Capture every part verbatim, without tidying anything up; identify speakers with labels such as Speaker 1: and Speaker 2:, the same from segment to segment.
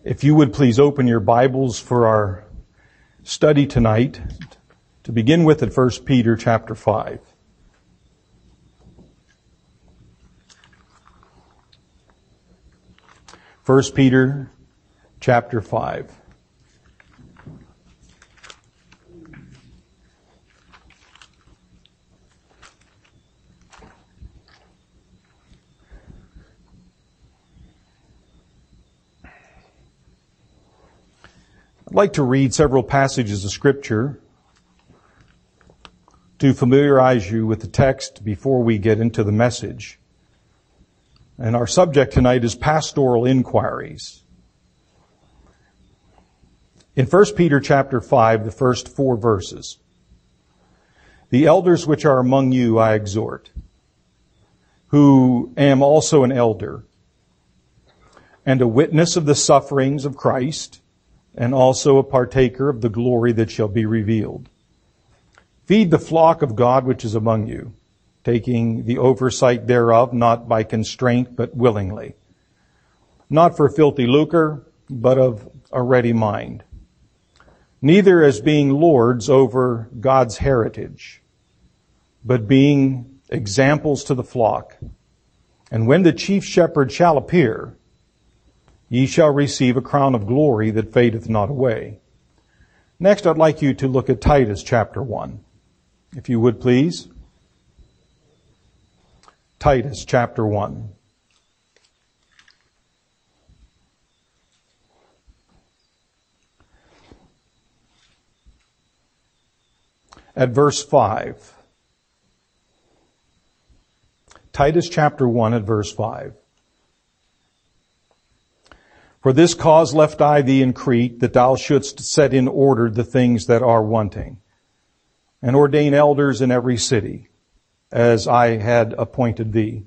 Speaker 1: If you would please open your Bibles for our study tonight, to begin with at First Peter chapter five. First Peter chapter five. I'd like to read several passages of Scripture to familiarize you with the text before we get into the message. And our subject tonight is pastoral inquiries. In First Peter chapter five, the first four verses. The elders which are among you I exhort, who am also an elder, and a witness of the sufferings of Christ, and also a partaker of the glory that shall be revealed. Feed the flock of God which is among you, taking the oversight thereof, not by constraint, but willingly. Not for filthy lucre, but of a ready mind. Neither as being lords over God's heritage, but being examples to the flock. And when the chief shepherd shall appear, ye shall receive a crown of glory that fadeth not away. Next, I'd like you to look at Titus chapter one. If you would please. Titus chapter one. At verse five. Titus chapter one at verse five. For this cause left I thee in Crete, that thou shouldst set in order the things that are wanting, and ordain elders in every city, as I had appointed thee.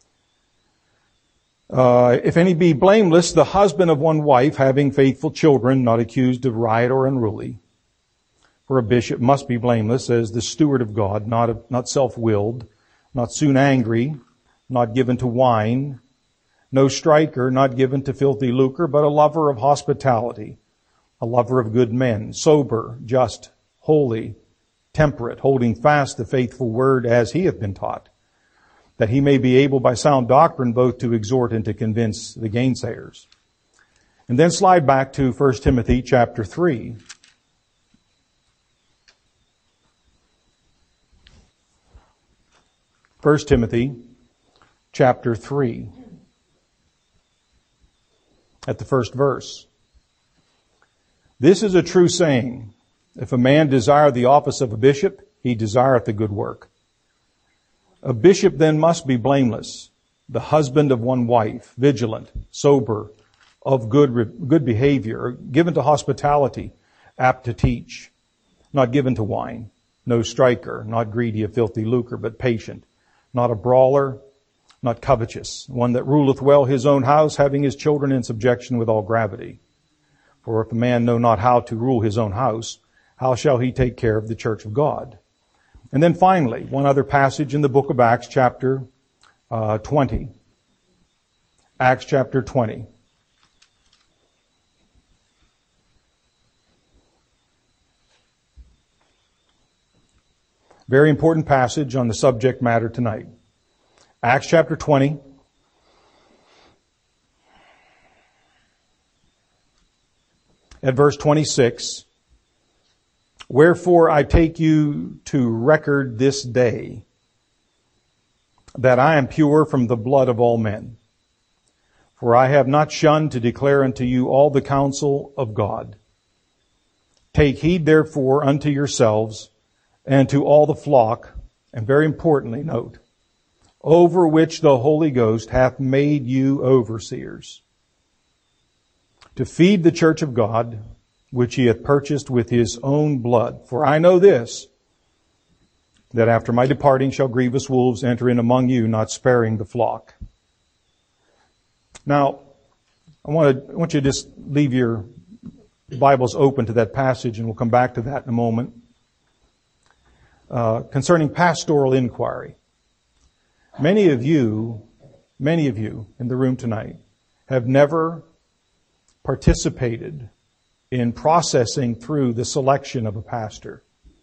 Speaker 1: Uh, if any be blameless, the husband of one wife, having faithful children, not accused of riot or unruly. For a bishop must be blameless as the steward of God, not, not self-willed, not soon angry, not given to wine, no striker, not given to filthy lucre, but a lover of hospitality, a lover of good men, sober, just, holy, temperate, holding fast the faithful word as he hath been taught, that he may be able by sound doctrine both to exhort and to convince the gainsayers. And then slide back to First Timothy chapter three. First Timothy chapter three. At the first verse. This is a true saying. If a man desire the office of a bishop, he desireth a good work. A bishop then must be blameless, the husband of one wife, vigilant, sober, of good, good behavior, given to hospitality, apt to teach, not given to wine, no striker, not greedy of filthy lucre, but patient, not a brawler, not covetous, one that ruleth well his own house, having his children in subjection with all gravity. For if a man know not how to rule his own house, how shall he take care of the church of God? And then finally, one other passage in the book of Acts, chapter uh, twenty. Acts chapter twenty. Very important passage on the subject matter tonight. Acts chapter twenty. At verse twenty-six. Wherefore I take you to record this day, that I am pure from the blood of all men. For I have not shunned to declare unto you all the counsel of God. Take heed therefore unto yourselves and to all the flock, and very importantly, note, over which the Holy Ghost hath made you overseers, to feed the church of God, which he hath purchased with his own blood. For I know this, that after my departing shall grievous wolves enter in among you, not sparing the flock. Now, I want to, I want you to just leave your Bibles open to that passage, and we'll come back to that in a moment. Uh, concerning pastoral inquiry. Many of you, many of you in the room tonight have never participated in processing through the selection of a pastor.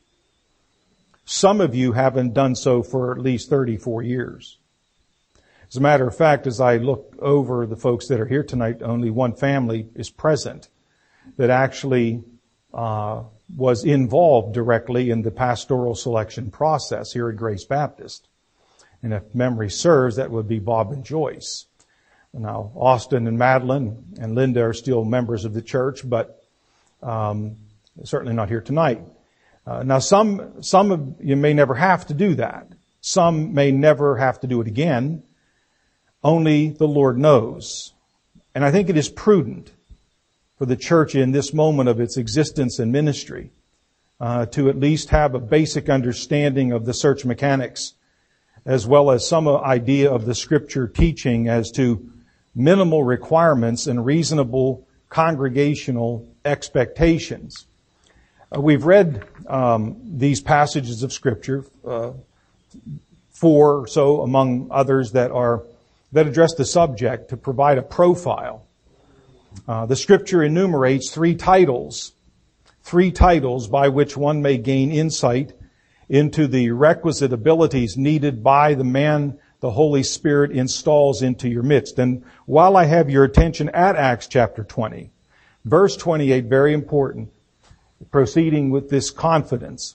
Speaker 1: Some of you haven't done so for at least thirty-four years. As a matter of fact, as I look over the folks that are here tonight, only one family is present that actually uh, was involved directly in the pastoral selection process here at Grace Baptist. And if memory serves, that would be Bob and Joyce. Now, Austin and Madeline and Linda are still members of the church, but um, certainly not here tonight. Uh, now, some some of you may never have to do that. Some may never have to do it again. Only the Lord knows. And I think it is prudent for the church in this moment of its existence and ministry uh, to at least have a basic understanding of the search mechanics, as well as some idea of the Scripture teaching as to minimal requirements and reasonable congregational expectations. Uh, we've read um, these passages of Scripture, uh, four or so among others that are that address the subject to provide a profile. Uh, the Scripture enumerates three titles, three titles by which one may gain insight into the requisite abilities needed by the man the Holy Spirit installs into your midst. And while I have your attention at Acts chapter twenty, verse twenty-eight, very important, proceeding with this confidence,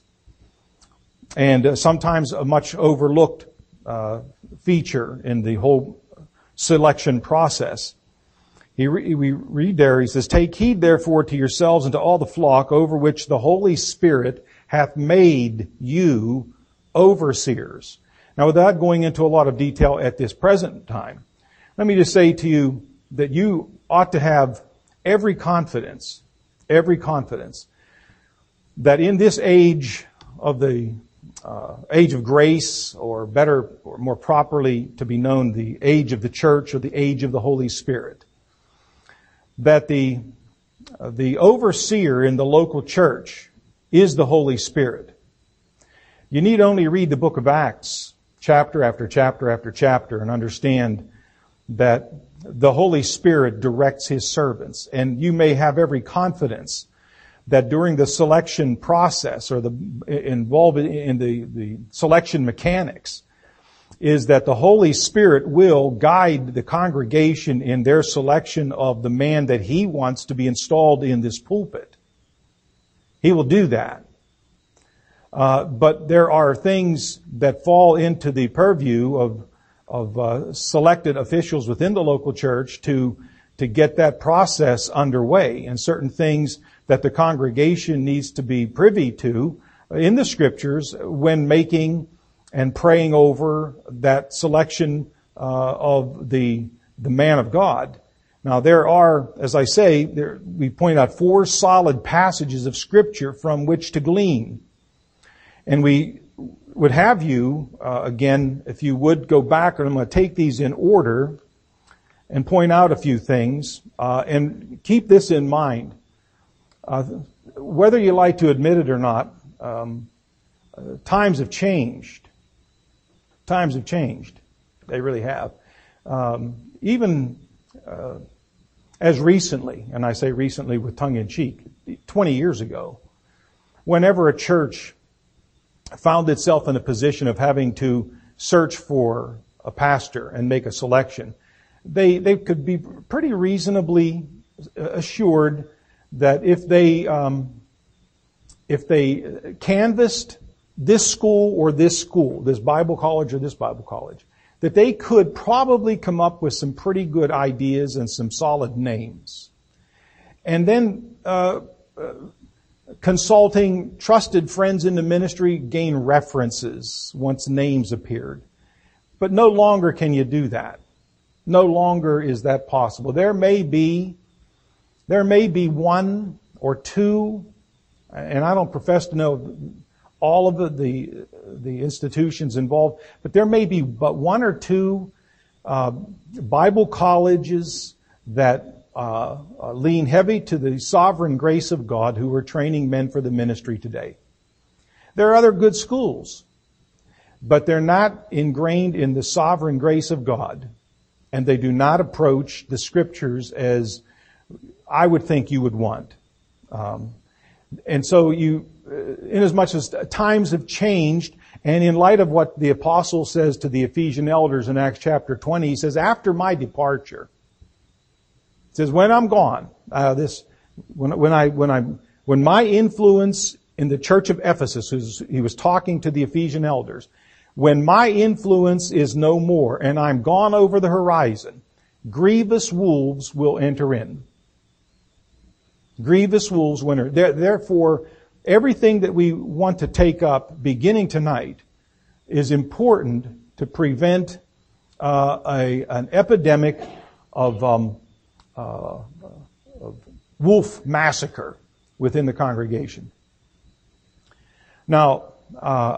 Speaker 1: and uh, sometimes a much overlooked uh, feature in the whole selection process. He re- we read there, he says, "Take heed therefore to yourselves and to all the flock over which the Holy Spirit hath made you overseers." Now, without going into a lot of detail at this present time, let me just say to you that you ought to have every confidence, every confidence that in this age of the uh, age of grace, or better, or more properly to be known, the age of the church, or the age of the Holy Spirit, that the uh, the overseer in the local church is the Holy Spirit. You need only read the book of Acts, chapter after chapter after chapter, and understand that the Holy Spirit directs His servants. And you may have every confidence that during the selection process, or the involved in the, the selection mechanics, is that the Holy Spirit will guide the congregation in their selection of the man that He wants to be installed in this pulpit. He will do that. Uh, but there are things that fall into the purview of of uh, selected officials within the local church to to get that process underway, and certain things that the congregation needs to be privy to in the Scriptures when making and praying over that selection uh, of the the man of God. Now, there are, as I say, there, we point out four solid passages of Scripture from which to glean. And we would have you, uh, again, if you would go back, and I'm going to take these in order and point out a few things, uh, and keep this in mind. Uh, whether you like to admit it or not, um, uh, times have changed. Times have changed. They really have. Um, even uh, as recently, and I say recently with tongue in cheek, twenty years ago, whenever a church found itself in a position of having to search for a pastor and make a selection, they they could be pretty reasonably assured that if they um, if they canvassed this school or this school, this Bible college or this Bible college, that they could probably come up with some pretty good ideas and some solid names. And then uh, uh consulting trusted friends in the ministry, gain references once names appeared. But no longer can you do that. No longer is that possible. There may be, there may be one or two, and I don't profess to know all of the, the, the institutions involved, but there may be but one or two uh, Bible colleges that Uh, uh, lean heavy to the sovereign grace of God who are training men for the ministry today. There are other good schools, but they're not ingrained in the sovereign grace of God, and they do not approach the Scriptures as I would think you would want. Um, and so you, inasmuch as times have changed, and in light of what the apostle says to the Ephesian elders in Acts chapter twenty, he says, after my departure, he says, when I'm gone, uh, this, when, when I, when I, when my influence in the church of Ephesus, he was talking to the Ephesian elders, when my influence is no more and I'm gone over the horizon, grievous wolves will enter in. Grievous wolves will enter. Therefore, everything that we want to take up beginning tonight is important to prevent uh, a, an epidemic of, um, uh, of wolf massacre within the congregation. Now, uh,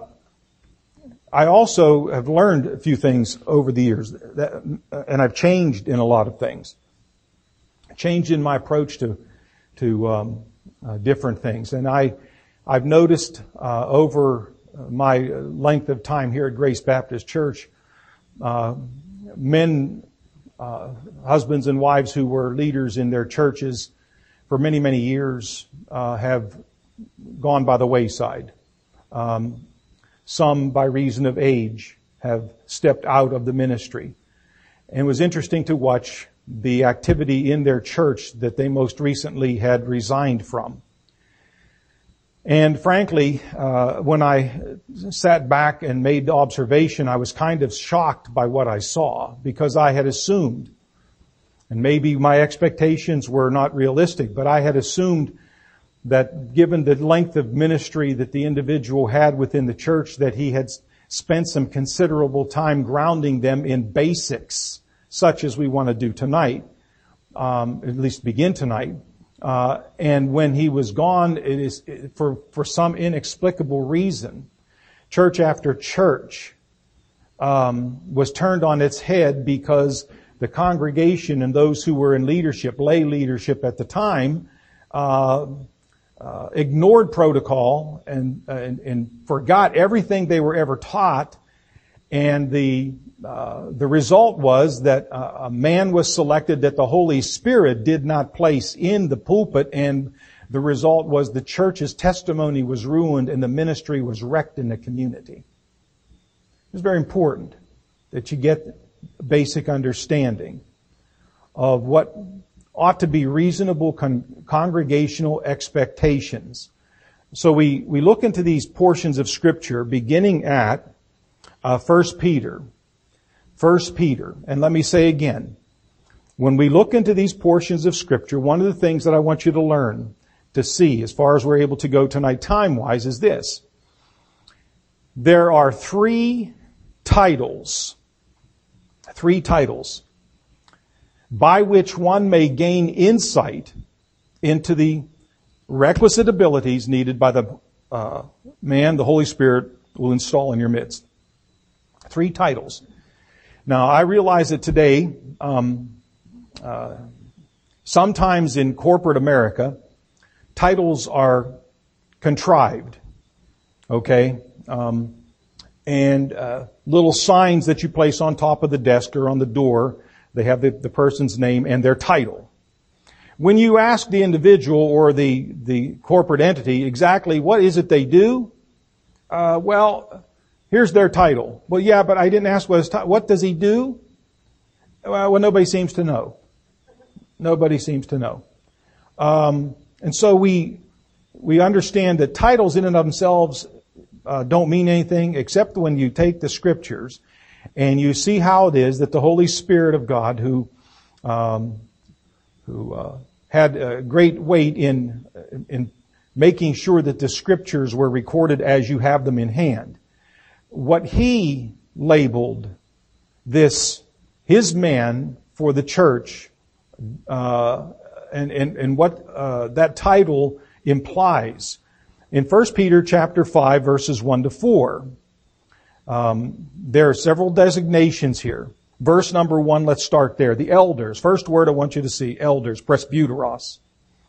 Speaker 1: I also have learned a few things over the years, that, and I've changed in a lot of things. Changed in my approach to to um, uh, different things, and I I've noticed uh, over my length of time here at Grace Baptist Church, uh, men, uh, husbands and wives who were leaders in their churches for many many years uh, have gone by the wayside. Um, Some, by reason of age, have stepped out of the ministry. And it was interesting to watch the activity in their church that they most recently had resigned from. And frankly, uh, when I sat back and made the observation, I was kind of shocked by what I saw, because I had assumed, and maybe my expectations were not realistic, but I had assumed that given the length of ministry that the individual had within the church, that he had spent some considerable time grounding them in basics, such as we want to do tonight, um, at least begin tonight. Uh, and when he was gone, it is for for some inexplicable reason, church after church um, was turned on its head, because the congregation and those who were in leadership, lay leadership at the time, uh, Uh, ignored protocol and, uh, and and forgot everything they were ever taught, and the uh, the result was that uh, a man was selected that the Holy Spirit did not place in the pulpit, and the result was the church's testimony was ruined and the ministry was wrecked in the community. It's very important that you get basic understanding of what ought to be reasonable con- congregational expectations. So we, we look into these portions of Scripture beginning at uh, First Peter. First Peter. And let me say again, when we look into these portions of Scripture, one of the things that I want you to learn, to see, as far as we're able to go tonight time-wise, is this. There are three titles, three titles, by which one may gain insight into the requisite abilities needed by the uh, man the Holy Spirit will install in your midst. Three titles. Now, I realize that today, um, uh, sometimes in corporate America, titles are contrived, okay? Um, and uh, little signs that you place on top of the desk or on the door, they have the, the person's name and their title. When you ask the individual or the, the corporate entity exactly what is it they do, uh, well, here's their title. Well, yeah, but I didn't ask what his title. What does he do? Well, well, nobody seems to know. Nobody seems to know. Um, and so we we understand that titles in and of themselves uh, don't mean anything, except when you take the Scriptures and you see how it is that the Holy Spirit of God, who um, who uh, had a great weight in in making sure that the Scriptures were recorded as you have them in hand, what He labeled this His man for the church, uh, and and and what uh, that title implies. In First Peter chapter five, verses one to four. Um, there are several designations here. Verse number one, let's start there. The elders. First word I want you to see, elders, presbyteros.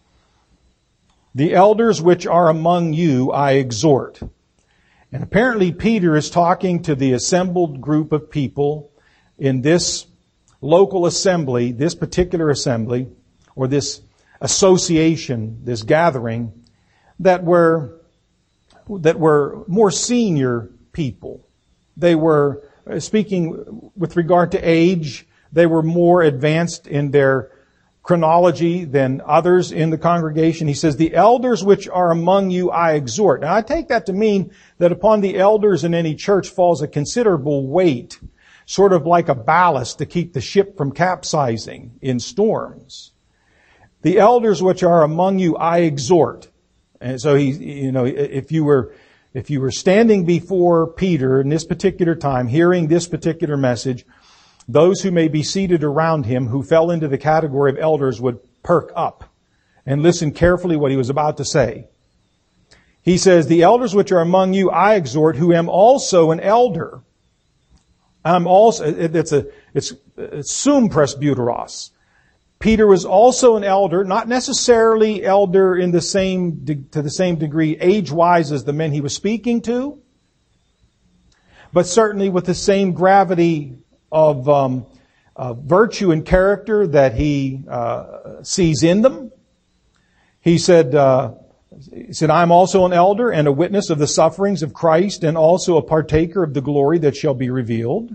Speaker 1: The elders which are among you I exhort. And apparently Peter is talking to the assembled group of people in this local assembly, this particular assembly, or this association, this gathering, that were, that were more senior people. They were, speaking with regard to age, they were more advanced in their chronology than others in the congregation. He says, the elders which are among you I exhort. Now I take that to mean that upon the elders in any church falls a considerable weight, sort of like a ballast to keep the ship from capsizing in storms. The elders which are among you I exhort. And so he, you know, if you were, if you were standing before Peter in this particular time, hearing this particular message, those who may be seated around him who fell into the category of elders would perk up and listen carefully what he was about to say. He says, the elders which are among you I exhort, who am also an elder. I'm also, it's a, it's, it's sum presbyteros. Peter was also an elder, not necessarily elder in the same, to the same degree age-wise as the men he was speaking to, but certainly with the same gravity of um, uh, virtue and character that he uh, sees in them. He said, uh, he said, I'm also an elder and a witness of the sufferings of Christ and also a partaker of the glory that shall be revealed.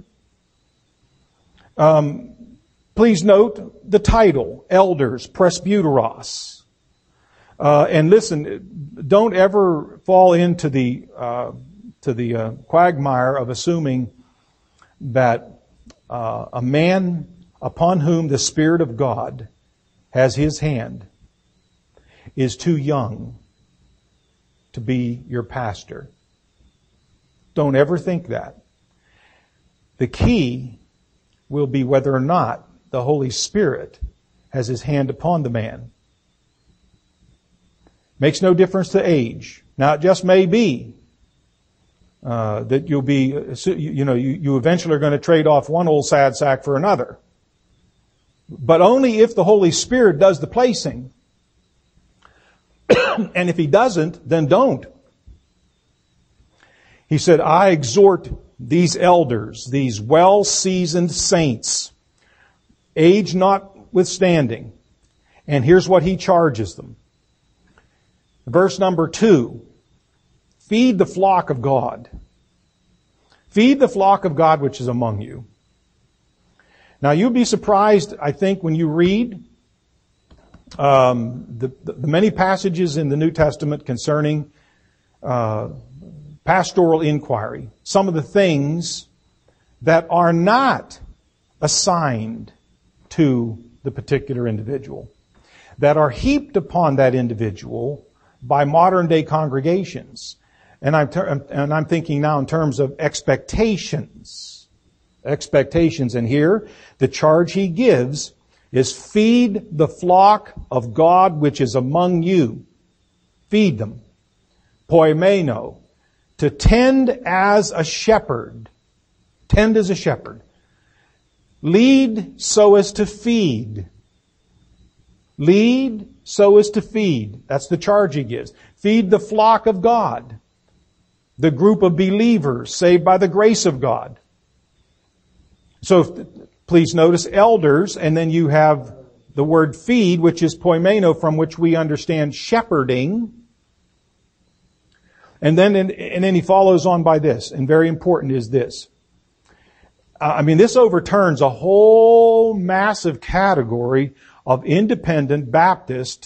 Speaker 1: Um, please note the title, elders, presbyteros. Uh, and listen, don't ever fall into the, uh, to the uh, quagmire of assuming that Uh, a man upon whom the Spirit of God has His hand is too young to be your pastor. Don't ever think that. The key will be whether or not the Holy Spirit has His hand upon the man. Makes no difference to age. Now it just may be Uh, that you'll be, you know, you, you eventually are going to trade off one old sad sack for another. But only if the Holy Spirit does the placing. And if He doesn't, then don't. He said, I exhort these elders, these well-seasoned saints, age notwithstanding. And here's what He charges them. Verse number two. Feed the flock of God. Feed the flock of God which is among you. Now you'll be surprised, I think, when you read um, the, the many passages in the New Testament concerning uh, pastoral inquiry. Some of the things that are not assigned to the particular individual, that are heaped upon that individual by modern day congregations. And I'm, ter- and I'm thinking now in terms of expectations. Expectations. And here, the charge he gives is feed the flock of God which is among you. Feed them. Poimeno. To tend as a shepherd. Tend as a shepherd. Lead so as to feed. Lead so as to feed. That's the charge he gives. Feed the flock of God. The group of believers saved by the grace of God. So please notice elders, and then you have the word feed, which is poimeno, from which we understand shepherding. And then, and then he follows on by this, and very important is this. I mean, this overturns a whole massive category of independent Baptist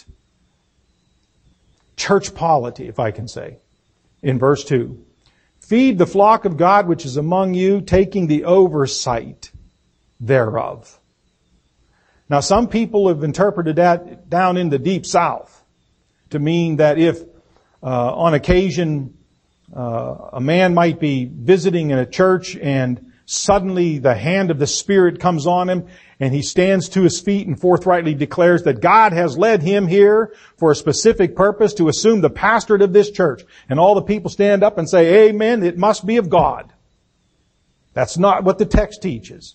Speaker 1: church polity, if I can say. In verse two, feed the flock of God which is among you, taking the oversight thereof. Now some people have interpreted that down in the deep south to mean that if uh, on occasion uh, a man might be visiting in a church and suddenly the hand of the Spirit comes on him and he stands to his feet and forthrightly declares that God has led him here for a specific purpose to assume the pastorate of this church. And all the people stand up and say, amen, it must be of God. That's not what the text teaches.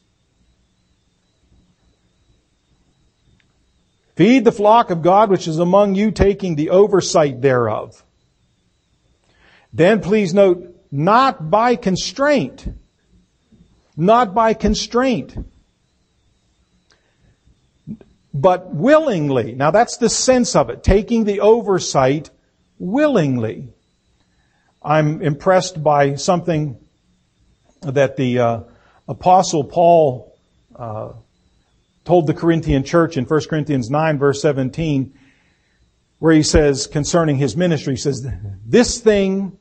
Speaker 1: Feed the flock of God which is among you, taking the oversight thereof. Then please note, not by constraint. Not by constraint. but willingly. Now that's the sense of it, taking the oversight willingly. I'm impressed by something that the uh, Apostle Paul uh, told the Corinthian church in First Corinthians nine verse seventeen, where he says concerning his ministry, he says, this thing,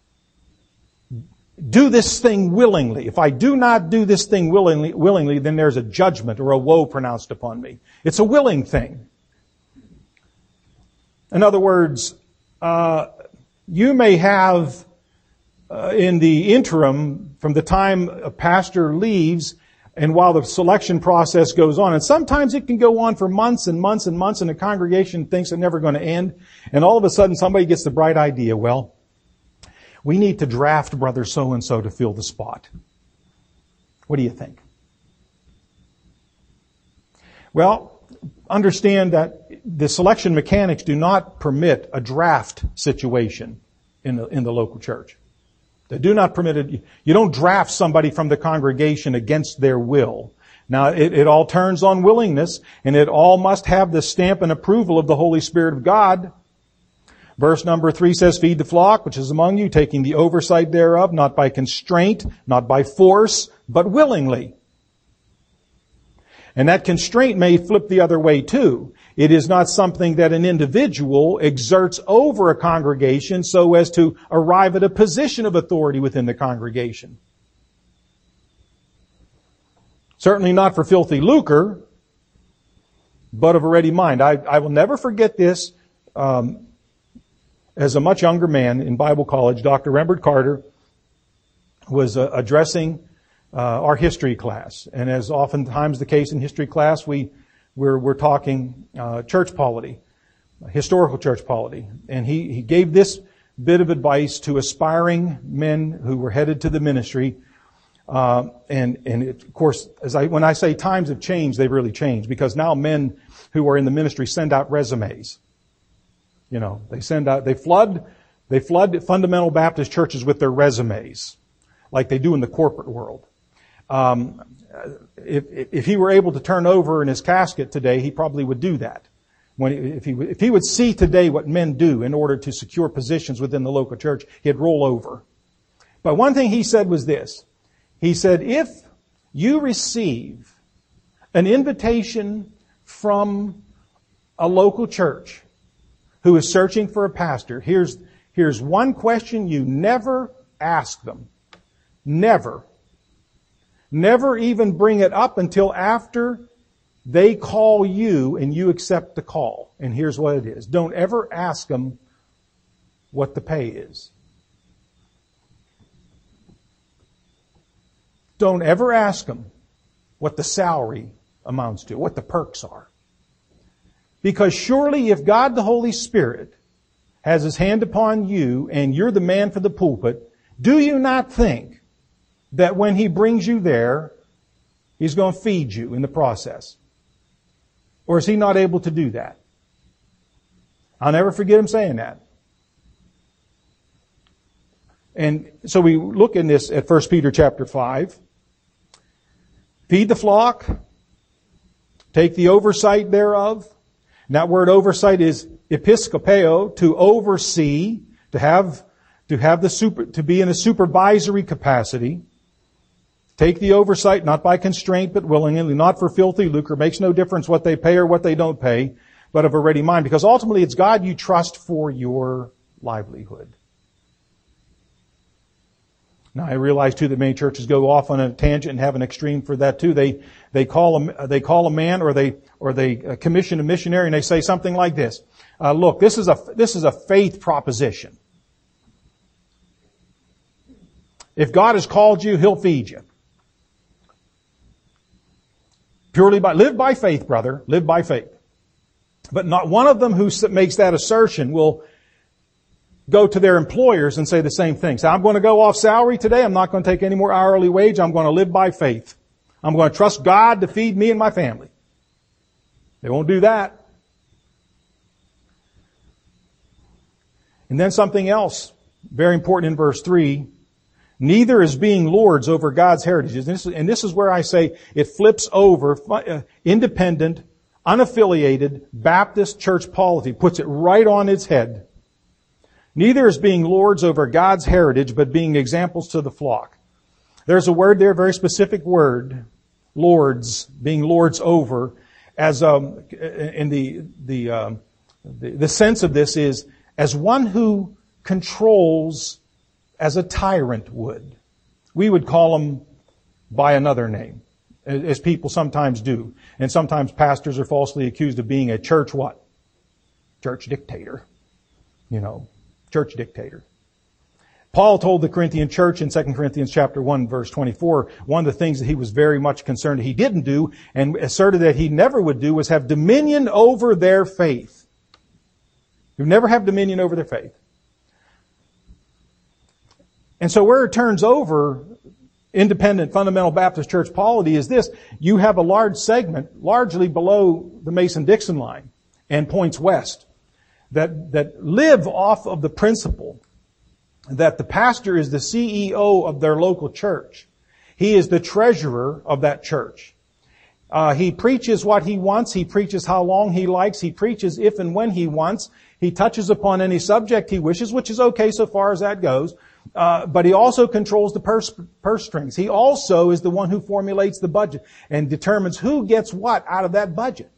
Speaker 1: do this thing willingly. If I do not do this thing willingly, willingly, then there's a judgment or a woe pronounced upon me. It's a willing thing. In other words, uh, you may have uh, in the interim from the time a pastor leaves and while the selection process goes on, and sometimes it can go on for months and months and months, and the congregation thinks it's never going to end, and all of a sudden somebody gets the bright idea, well, we need to draft brother so-and-so to fill the spot. What do you think? Well, understand that the selection mechanics do not permit a draft situation in the, in the local church. They do not permit it. You don't draft somebody from the congregation against their will. Now, it, it all turns on willingness, and it all must have the stamp and approval of the Holy Spirit of God. Verse number three says, feed the flock which is among you, taking the oversight thereof, not by constraint, not by force, but willingly. And that constraint may flip the other way too. It is not something that an individual exerts over a congregation so as to arrive at a position of authority within the congregation. Certainly not for filthy lucre, but of a ready mind. I, I will never forget this. Um, as a much younger man in Bible college, Doctor Rembert Carter was uh, addressing uh, our history class. And as oftentimes the case in history class, we We're, we're talking uh, church polity, historical church polity. And he, he gave this bit of advice to aspiring men who were headed to the ministry. Uh, and and it, of course, as I when I say times have changed, they've really changed, because now men who are in the ministry send out resumes. You know, they send out, they flood, they flood fundamental Baptist churches with their resumes, like they do in the corporate world. Um, If, if he were able to turn over in his casket today, he probably would do that. When, if he, if he would see today what men do in order to secure positions within the local church, he'd roll over. But one thing he said was this. He said, if you receive an invitation from a local church who is searching for a pastor, here's, here's one question you never ask them. Never. Never even bring it up until after they call you and you accept the call. And here's what it is. Don't ever ask them what the pay is. Don't ever ask them what the salary amounts to, what the perks are. Because surely if God the Holy Spirit has His hand upon you and you're the man for the pulpit, do you not think that when He brings you there, He's going to feed you in the process? Or is He not able to do that? I'll never forget Him saying that. And so we look in this at First Peter chapter five. Feed the flock. Take the oversight thereof. And that word oversight is episkopeo, to oversee, to have, to have the super, to be in a supervisory capacity. Take the oversight, not by constraint, but willingly, not for filthy lucre. Makes no difference what they pay or what they don't pay, but of a ready mind. Because ultimately it's God you trust for your livelihood. Now I realize too that many churches go off on a tangent and have an extreme for that too. They, they call a, they call a man or they, or they commission a missionary and they say something like this. Uh, look, this is a, this is a faith proposition. If God has called you, He'll feed you. Purely by, live by faith, brother. Live by faith. But not one of them who makes that assertion will go to their employers and say the same thing. Say, I'm going to go off salary today. I'm not going to take any more hourly wage. I'm going to live by faith. I'm going to trust God to feed me and my family. They won't do that. And then something else very important in verse three. Neither is being lords over God's heritages. And this, is, and this is where I say it flips over, uh, independent unaffiliated Baptist church polity puts it right on its head. Neither is being lords over God's heritage, but being examples to the flock. There's a word there, a very specific word, lords, being lords over, as um, in the the, um, the the sense of this is as one who controls as a tyrant would. We would call them by another name, as people sometimes do. And sometimes pastors are falsely accused of being a church what? Church dictator. You know, church dictator. Paul told the Corinthian church in Second Corinthians chapter one, verse twenty-four, one of the things that he was very much concerned he didn't do and asserted that he never would do was have dominion over their faith. You never have dominion over their faith. And so where it turns over independent fundamental Baptist church polity is this. You have a large segment, largely below the Mason-Dixon line and points west, that, that live off of the principle that the pastor is the C E O of their local church. He is the treasurer of that church. Uh, he preaches what he wants. He preaches how long he likes. He preaches if and when he wants. He touches upon any subject he wishes, which is okay so far as that goes. Uh, but he also controls the purse, purse strings. He also is the one who formulates the budget and determines who gets what out of that budget.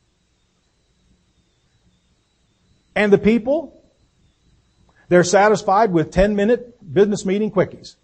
Speaker 1: And the people, they're satisfied with ten-minute business meeting quickies.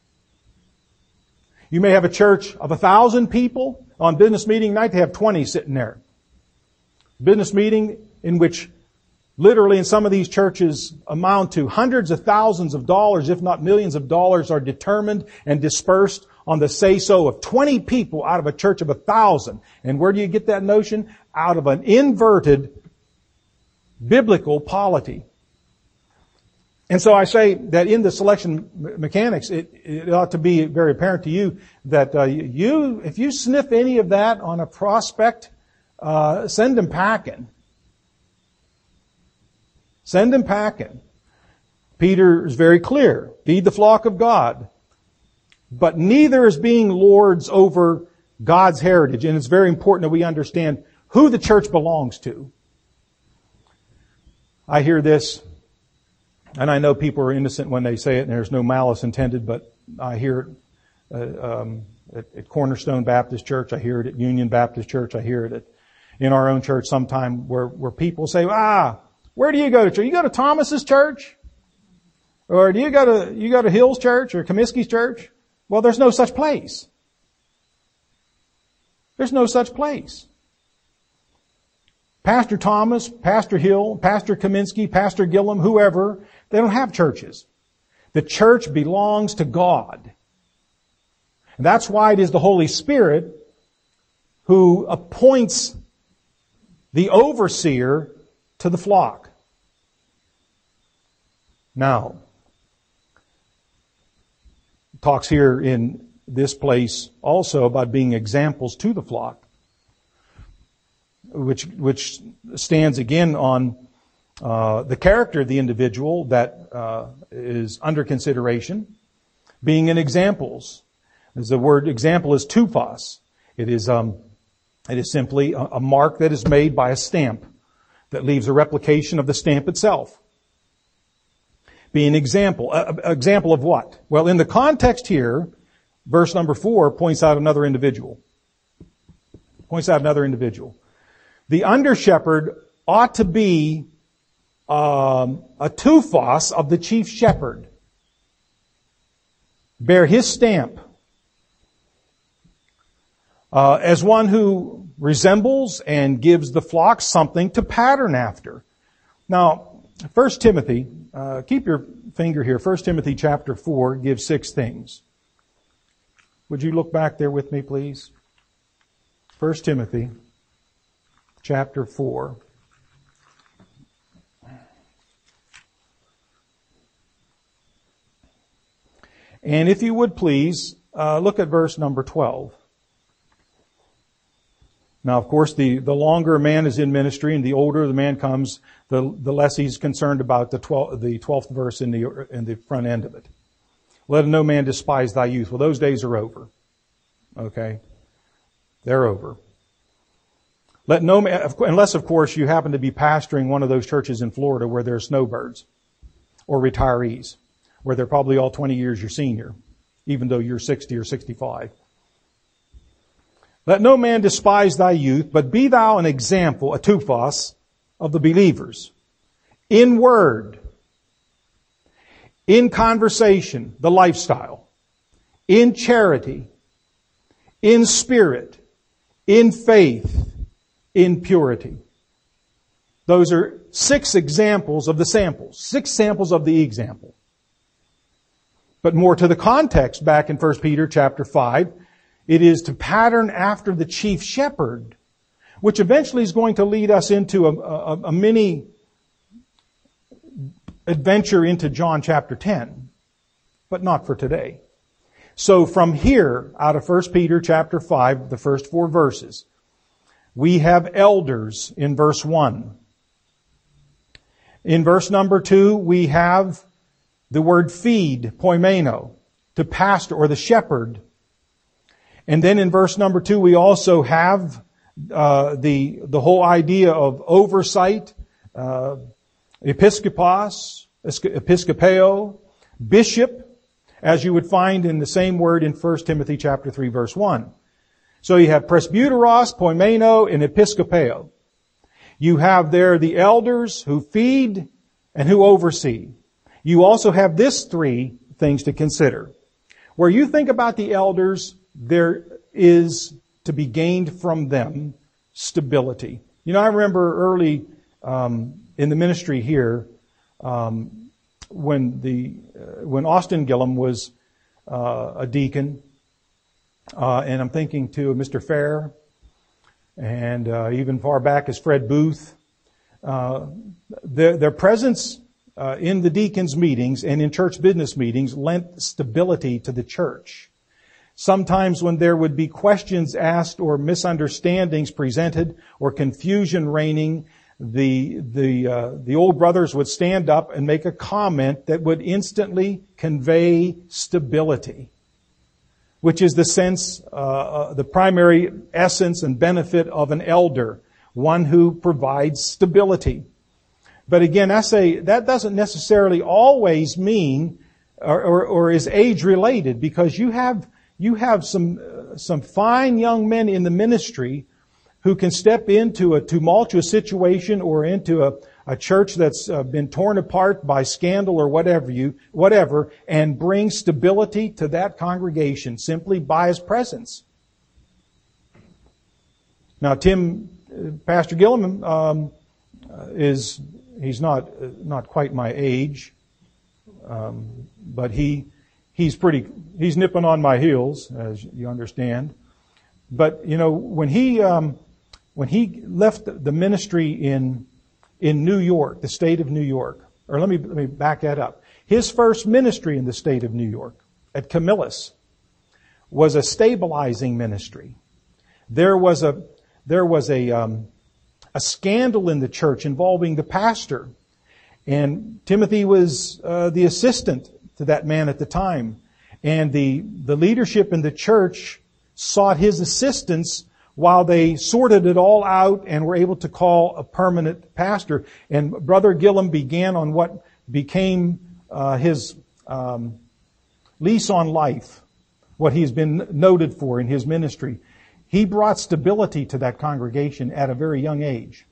Speaker 1: You may have a church of a thousand people. On business meeting night, they have twenty sitting there. Business meeting in which literally in some of these churches amount to hundreds of thousands of dollars, if not millions of dollars, are determined and dispersed on the say-so of twenty people out of a church of a thousand. And where do you get that notion? Out of an inverted biblical polity. And so I say that in the selection mechanics, it, it ought to be very apparent to you that uh, you, if you sniff any of that on a prospect, uh, send them packing. Send them packing. Peter is very clear. Feed the flock of God. But neither is being lords over God's heritage. And it's very important that we understand who the church belongs to. I hear this, and I know people are innocent when they say it, and there's no malice intended, but I hear it uh, um, at, at Cornerstone Baptist Church. I hear it at Union Baptist Church. I hear it at, in our own church sometime where, where people say, ah, where do you go to church? You go to Thomas's church? Or do you go to, you go to Hill's church or Comiskey's church? Well, there's no such place. There's no such place. Pastor Thomas, Pastor Hill, Pastor Kaminsky, Pastor Gillum, whoever, they don't have churches. The church belongs to God. And that's why it is the Holy Spirit who appoints the overseer to the flock. Now, talks here in this place also about being examples to the flock, which which stands again on uh, the character of the individual that uh, is under consideration, being an examples. As the word example is tupos. It is um, it is simply a, a mark that is made by a stamp that leaves a replication of the stamp itself. Be an example. An example of what? Well, in the context here, verse number four points out another individual. Points out another individual. The under-shepherd ought to be um, a tupos of the chief shepherd. Bear his stamp. Uh, as one who resembles and gives the flock something to pattern after. Now, First Timothy, uh, keep your finger here. First Timothy chapter four gives six things. Would you look back there with me, please? First Timothy chapter four. And if you would please, uh, look at verse number twelve. Now, of course, the, the longer a man is in ministry and the older the man comes, the, the less he's concerned about the twelfth, the twelfth verse in the, in the front end of it. Let no man despise thy youth. Well, those days are over. Okay? They're over. Let no man, unless of course you happen to be pastoring one of those churches in Florida where there are snowbirds or retirees, where they're probably all twenty years your senior, even though you're sixty or sixty-five. Let no man despise thy youth, but be thou an example, a tuphos, of the believers. In word, in conversation, the lifestyle, in charity, in spirit, in faith, in purity. Those are six examples of the samples, six samples of the example. But more to the context back in First Peter chapter five, it is to pattern after the chief shepherd, which eventually is going to lead us into a, a, a mini adventure into John chapter ten, but not for today. So from here, out of First Peter chapter five, the first four verses, we have elders in verse one. In verse number two, we have the word feed, poimeno, to pastor or the shepherd. And then in verse number two, we also have uh, the the whole idea of oversight, uh, episkopos, episkopeo, bishop, as you would find in the same word in First Timothy chapter three, verse one. So you have presbyteros, poimeno, and episkopeo. You have there the elders who feed and who oversee. You also have this three things to consider. Where you think about the elders, there is to be gained from them stability. You know, I remember early um, in the ministry here um, when the uh, when Austin Gillum was uh, a deacon, uh, and I'm thinking to Mister Fair, and uh, even far back as Fred Booth, uh, their, their presence uh, in the deacons' meetings and in church business meetings lent stability to the church. Sometimes when there would be questions asked or misunderstandings presented or confusion reigning, the the uh, the old brothers would stand up and make a comment that would instantly convey stability, which is the sense, uh, uh, the primary essence and benefit of an elder, one who provides stability. But again, I say that doesn't necessarily always mean or, or, or is age related, because you have You have some uh, some fine young men in the ministry who can step into a tumultuous situation or into a, a church that's uh, been torn apart by scandal or whatever you whatever, and bring stability to that congregation simply by his presence. Now, Tim, uh, Pastor Gillum, um, is he's not uh, not quite my age, um, but he. He's pretty, he's nipping on my heels, as you understand. But, you know, when he, um, when he left the ministry in, in New York, the state of New York, or let me, let me back that up. His first ministry in the state of New York, at Camillus, was a stabilizing ministry. There was a, there was a, um, a scandal in the church involving the pastor. And Timothy was, uh, the assistant to that man at the time. And the, the leadership in the church sought his assistance while they sorted it all out and were able to call a permanent pastor. And Brother Gillum began on what became uh, his um, lease on life, what he's been noted for in his ministry. He brought stability to that congregation at a very young age.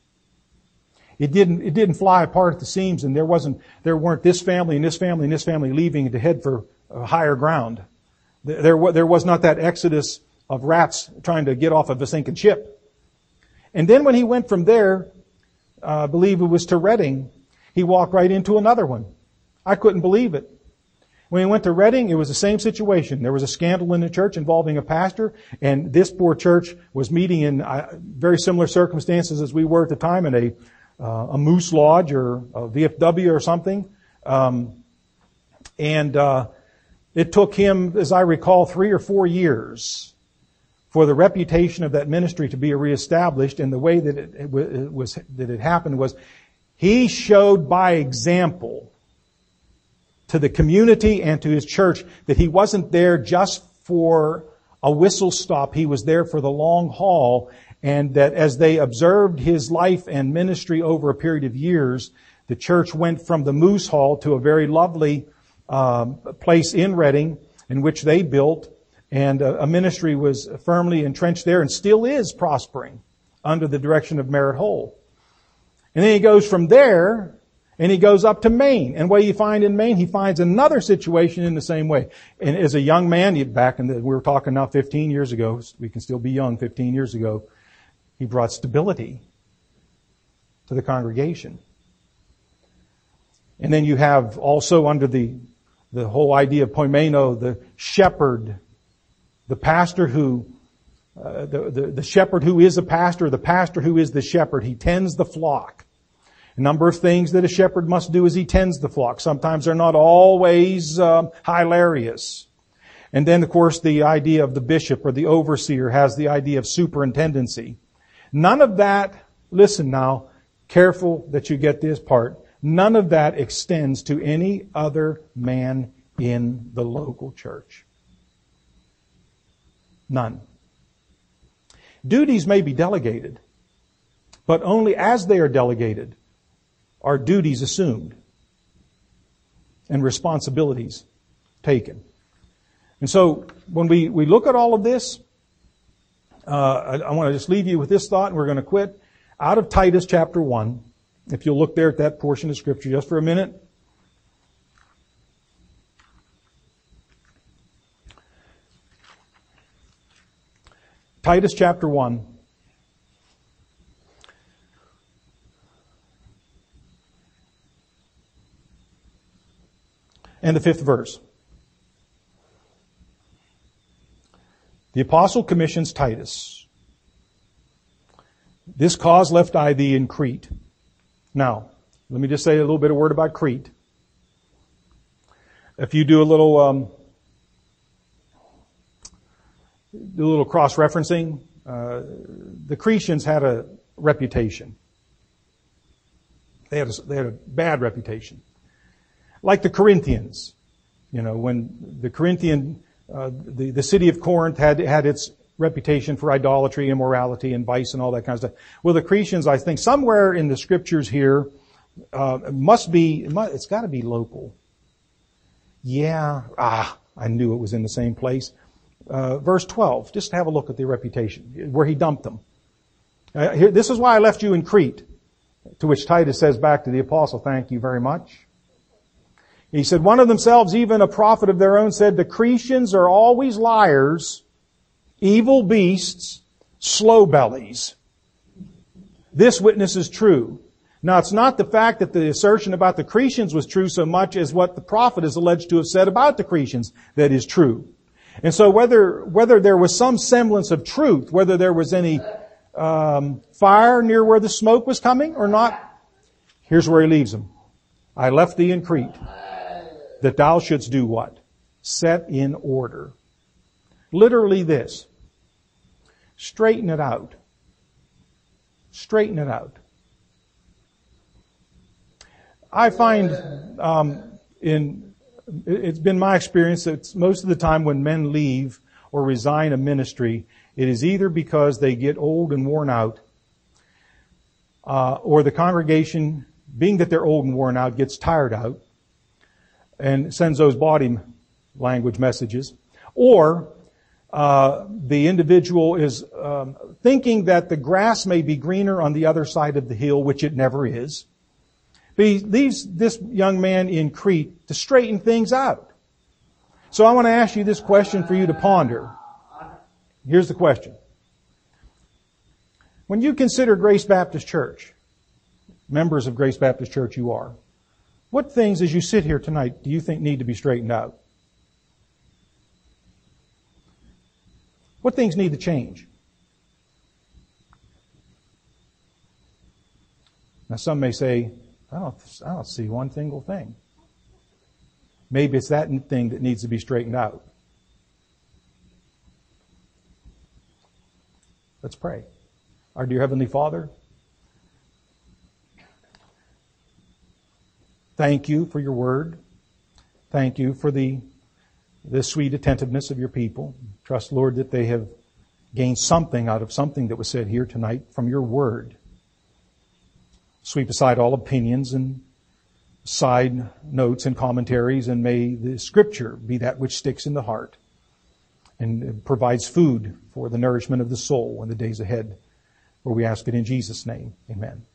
Speaker 1: It didn't, it didn't fly apart at the seams, and there wasn't, there weren't this family and this family and this family leaving to head for uh, higher ground. There, there, there was not that exodus of rats trying to get off of a sinking ship. And then when he went from there, uh, I believe it was to Reading, he walked right into another one. I couldn't believe it. When he went to Reading, it was the same situation. There was a scandal in the church involving a pastor, and this poor church was meeting in uh, very similar circumstances as we were at the time, in a Uh, a Moose Lodge or a V F W or something. Um, and uh, it took him, as I recall, three or four years for the reputation of that ministry to be reestablished. And the way that it, it, it was that it happened was he showed by example to the community and to his church that he wasn't there just for a whistle stop. He was there for the long haul. and that as they observed his life and ministry over a period of years, the church went from the Moose Hall to a very lovely um, place in Reading in which they built, and a, a ministry was firmly entrenched there and still is prospering under the direction of Merritt Hole. And then he goes from there and he goes up to Maine. And what do you find in Maine? He finds another situation in the same way. And as a young man, he, back in the, we were talking now fifteen years ago, we can still be young fifteen years ago, he brought stability to the congregation. And then you have also under the, the whole idea of poimeno, the shepherd, the pastor who, uh, the, the, the shepherd who is a pastor, the pastor who is the shepherd. He tends the flock. A number of things that a shepherd must do as he tends the flock. Sometimes they're not always um, hilarious. And then, of course, the idea of the bishop or the overseer has the idea of superintendency. None of that, listen now, careful that you get this part, none of that extends to any other man in the local church. None. Duties may be delegated, but only as they are delegated are duties assumed and responsibilities taken. And so when we, we look at all of this, uh, I, I want to just leave you with this thought, and we're going to quit. Out of Titus chapter one, if you'll look there at that portion of Scripture just for a minute. Titus chapter one. And the fifth verse. The apostle commissions Titus. This cause left I thee in Crete. Now, let me just say a little bit of word about Crete. If you do a little, um, do a little cross-referencing, uh, the Cretians had a reputation. They had a, they had a bad reputation. Like the Corinthians, you know, when the Corinthian, uh, the, the city of Corinth had, had its reputation for idolatry, immorality, and vice and all that kind of stuff. Well, the Cretans, I think somewhere in the scriptures here, uh, must be, it must, it's gotta be local. Yeah, ah, I knew it was in the same place. Uh, verse twelve, just have a look at the reputation, where he dumped them. Uh, here, this is why I left you in Crete. To which Titus says back to the apostle, thank you very much. He said, one of themselves, even a prophet of their own, said, the Cretans are always liars, evil beasts, slow bellies. This witness is true. Now, it's not the fact that the assertion about the Cretans was true so much as what the prophet is alleged to have said about the Cretans that is true. And so whether, whether there was some semblance of truth, whether there was any um, fire near where the smoke was coming or not, here's where he leaves them. I left thee in Crete, that thou shouldst do what? Set in order. Literally this. Straighten it out. Straighten it out. I find um, in it's been my experience that most of the time when men leave or resign a ministry, it is either because they get old and worn out, uh, or the congregation, being that they're old and worn out, gets tired out and sends those body language messages, or uh, the individual is um, thinking that the grass may be greener on the other side of the hill, which it never is. But he leaves this young man in Crete to straighten things out. So I want to ask you this question for you to ponder. Here's the question. When you consider Grace Baptist Church, members of Grace Baptist Church you are, what things as you sit here tonight do you think need to be straightened out? What things need to change? Now some may say, I don't, I don't see one single thing. Maybe it's that thing that needs to be straightened out. Let's pray. Our dear Heavenly Father, thank you for your word. Thank you for the, the sweet attentiveness of your people. Trust, Lord, that they have gain something out of something that was said here tonight from your word. Sweep aside all opinions and side notes and commentaries, and may the Scripture be that which sticks in the heart and provides food for the nourishment of the soul in the days ahead. For we ask it in Jesus' name. Amen.